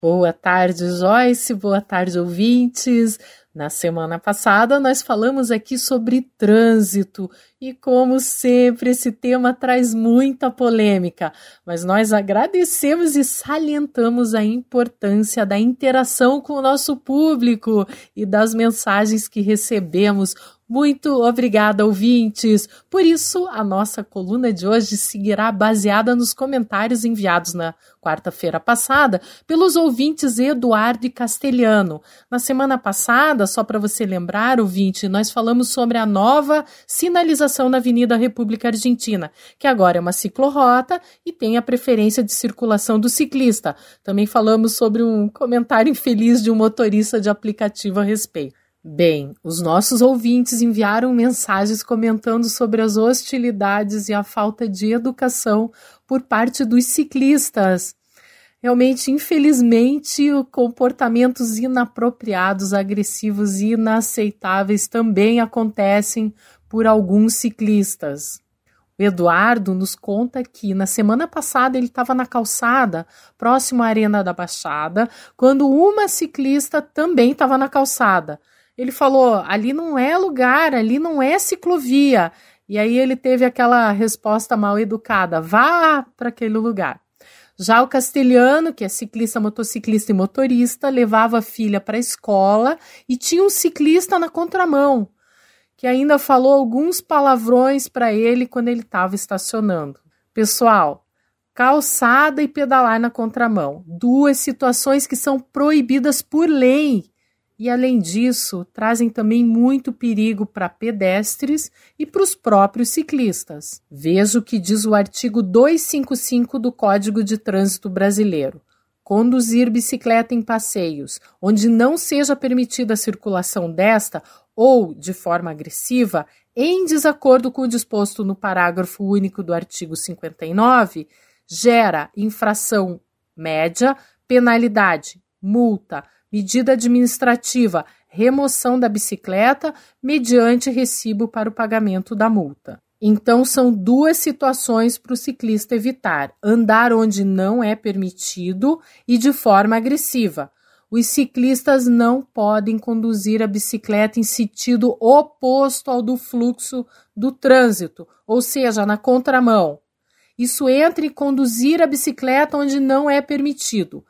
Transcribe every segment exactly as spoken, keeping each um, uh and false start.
Boa tarde, Joyce, boa tarde, ouvintes. Na semana passada nós falamos aqui sobre trânsito e, como sempre, esse tema traz muita polêmica, mas nós agradecemos e salientamos a importância da interação com o nosso público e das mensagens que recebemos. Muito obrigada, ouvintes! Por isso, a nossa coluna de hoje seguirá baseada nos comentários enviados na quarta-feira passada pelos ouvintes Eduardo e Castelhano. Na semana passada, só para você lembrar, ouvinte, nós falamos sobre a nova sinalização na Avenida República Argentina, que agora é uma ciclorrota e tem a preferência de circulação do ciclista. Também falamos sobre um comentário infeliz de um motorista de aplicativo a respeito. Bem, os nossos ouvintes enviaram mensagens comentando sobre as hostilidades e a falta de educação por parte dos ciclistas. Realmente, infelizmente, comportamentos inapropriados, agressivos e inaceitáveis também acontecem por alguns ciclistas. O Eduardo nos conta que na semana passada ele estava na calçada, próximo à Arena da Baixada, quando uma ciclista também estava na calçada. Ele falou, ali não é lugar, ali não é ciclovia. E aí ele teve aquela resposta mal educada, vá para aquele lugar. Já o Castelhano, que é ciclista, motociclista e motorista, levava a filha para a escola e tinha um ciclista na contramão, que ainda falou alguns palavrões para ele quando ele estava estacionando. Pessoal, calçada e pedalar na contramão, duas situações que são proibidas por lei. E, além disso, trazem também muito perigo para pedestres e para os próprios ciclistas. Veja o que diz o artigo duzentos e cinquenta e cinco do Código de Trânsito Brasileiro. Conduzir bicicleta em passeios, onde não seja permitida a circulação desta ou de forma agressiva, em desacordo com o disposto no parágrafo único do artigo cinquenta e nove, gera infração média, penalidade, multa, medida administrativa, remoção da bicicleta mediante recibo para o pagamento da multa. Então, são duas situações para o ciclista evitar: andar onde não é permitido e de forma agressiva. Os ciclistas não podem conduzir a bicicleta em sentido oposto ao do fluxo do trânsito, ou seja, na contramão. Isso entra em conduzir a bicicleta onde não é permitido.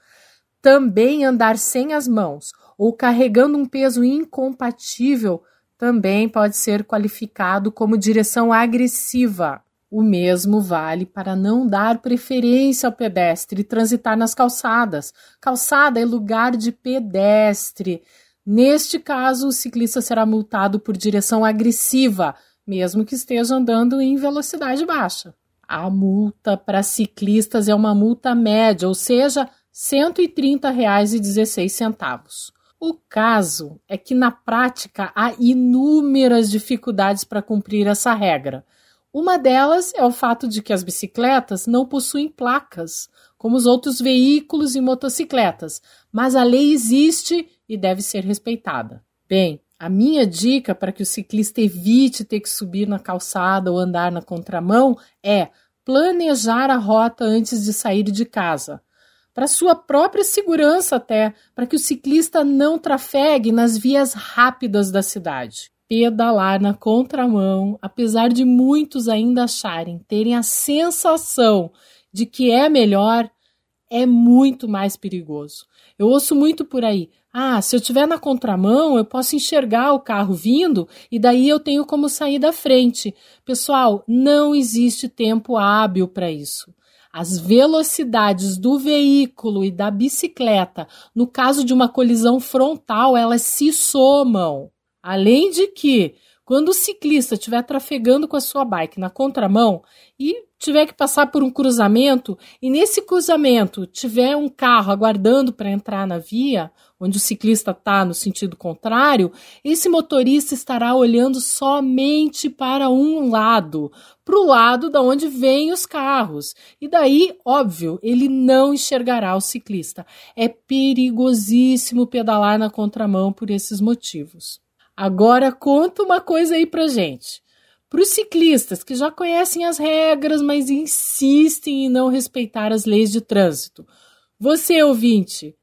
Também andar sem as mãos ou carregando um peso incompatível também pode ser qualificado como direção agressiva. O mesmo vale para não dar preferência ao pedestre e transitar nas calçadas. Calçada é lugar de pedestre. Neste caso, o ciclista será multado por direção agressiva, mesmo que esteja andando em velocidade baixa. A multa para ciclistas é uma multa média, ou seja, cento e trinta reais e dezesseis centavos. O caso é que, na prática, há inúmeras dificuldades para cumprir essa regra. Uma delas é o fato de que as bicicletas não possuem placas, como os outros veículos e motocicletas, mas a lei existe e deve ser respeitada. Bem, a minha dica para que o ciclista evite ter que subir na calçada ou andar na contramão é planejar a rota antes de sair de casa, para sua própria segurança até, para que o ciclista não trafegue nas vias rápidas da cidade. Pedalar na contramão, apesar de muitos ainda acharem, terem a sensação de que é melhor, é muito mais perigoso. Eu ouço muito por aí, ah, se eu estiver na contramão, eu posso enxergar o carro vindo e daí eu tenho como sair da frente. Pessoal, não existe tempo hábil para isso. As velocidades do veículo e da bicicleta, no caso de uma colisão frontal, elas se somam. Além de que, quando o ciclista estiver trafegando com a sua bike na contramão e tiver que passar por um cruzamento, e nesse cruzamento tiver um carro aguardando para entrar na via, onde o ciclista está no sentido contrário, esse motorista estará olhando somente para um lado, para o lado de onde vêm os carros. E daí, óbvio, ele não enxergará o ciclista. É perigosíssimo pedalar na contramão por esses motivos. Agora, conta uma coisa aí pra gente. Para os ciclistas que já conhecem as regras, mas insistem em não respeitar as leis de trânsito, você, ouvinte,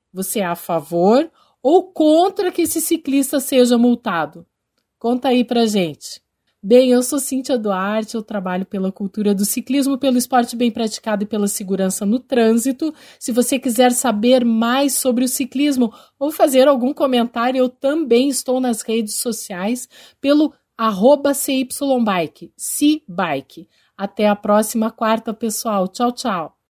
Você é a favor ou contra que esse ciclista seja multado? Conta aí pra gente. Bem, eu sou Cíntia Duarte, eu trabalho pela cultura do ciclismo, pelo esporte bem praticado e pela segurança no trânsito. Se você quiser saber mais sobre o ciclismo ou fazer algum comentário, eu também estou nas redes sociais pelo arroba C Y Bike, C Bike. Até a próxima quarta, pessoal. Tchau, tchau.